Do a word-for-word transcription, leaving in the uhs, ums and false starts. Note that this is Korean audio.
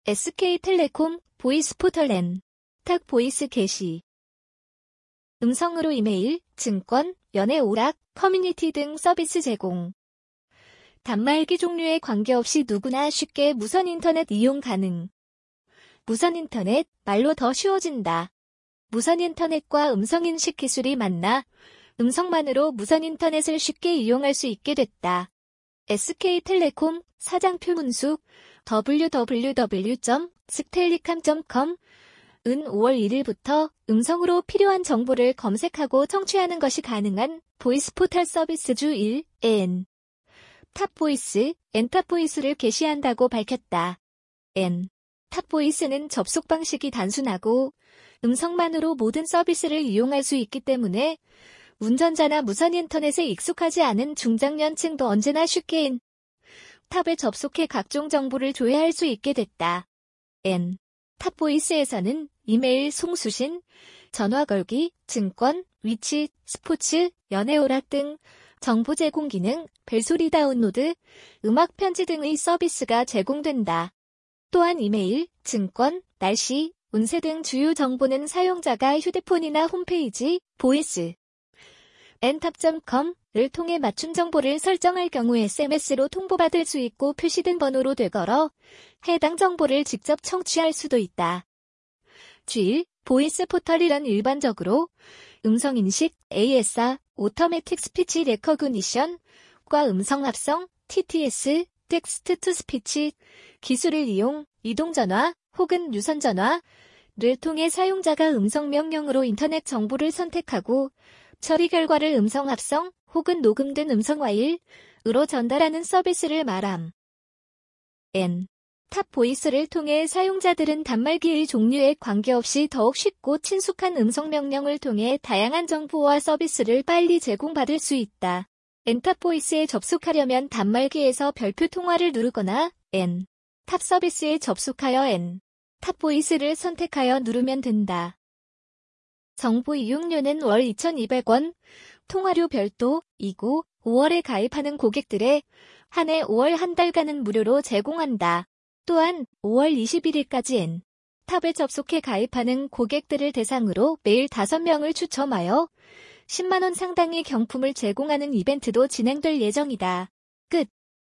에스케이텔레콤 보이스 포털 앤 탁 보이스 게시. 음성으로 이메일, 증권, 연애 오락, 커뮤니티 등 서비스 제공. 단말기 종류에 관계없이 누구나 쉽게 무선 인터넷 이용 가능. 무선 인터넷, 말로 더 쉬워진다. 무선 인터넷과 음성인식 기술이 만나 음성만으로 무선 인터넷을 쉽게 이용할 수 있게 됐다. 에스케이텔레콤 사장표 문수 더블유 더블유 더블유 점 스텔리캄 점 컴 은 오월 일일부터 음성으로 필요한 정보를 검색하고 청취하는 것이 가능한 보이스 포털 서비스 주 일 엔 탑보이스, 앤 탑보이스를 게시한다고 밝혔다. 앤 탑보이스는 접속 방식이 단순하고 음성만으로 모든 서비스를 이용할 수 있기 때문에 운전자나 무선 인터넷에 익숙하지 않은 중장년층도 언제나 쉽게 앤 탑에 접속해 각종 정보를 조회할 수 있게 됐다. 앤 탑보이스에서는 이메일 송수신, 전화 걸기, 증권, 위치, 스포츠, 연애 오락 등 정보 제공 기능, 벨소리 다운로드, 음악 편지 등의 서비스가 제공된다. 또한 이메일, 증권, 날씨, 운세 등 주요 정보는 사용자가 휴대폰이나 홈페이지, 보이스 앤 탑 점 컴을 통해 맞춤 정보를 설정할 경우 에스엠에스로 통보받을 수 있고 표시된 번호로 되걸어 해당 정보를 직접 청취할 수도 있다. 주일, 보이스 포털이란 일반적으로 음성인식, 에이에스알, 오토매틱 스피치 레커그니션과 음성 합성, 티티에스, 텍스트 투 스피치 기술을 이용 이동전화 혹은 유선전화를 통해 사용자가 음성 명령으로 인터넷 정보를 선택하고 처리 결과를 음성 합성 혹은 녹음된 음성 파일으로 전달하는 서비스를 말함. 앤 탑 보이스를 통해 사용자들은 단말기의 종류에 관계없이 더욱 쉽고 친숙한 음성 명령을 통해 다양한 정보와 서비스를 빨리 제공받을 수 있다. 앤 탑 보이스에 접속하려면 단말기에서 별표 통화를 누르거나 앤 탑 서비스에 접속하여 앤 탑 보이스를 선택하여 누르면 된다. 정보 이용료는 월 이천이백 원, 통화료 별도이고 오월에 가입하는 고객들에 한해 오월 한 달간은 무료로 제공한다. 또한 오월 이십일일까지 앤 탑에 접속해 가입하는 고객들을 대상으로 매일 다섯 명을 추첨하여 십만 원 상당의 경품을 제공하는 이벤트도 진행될 예정이다. 끝.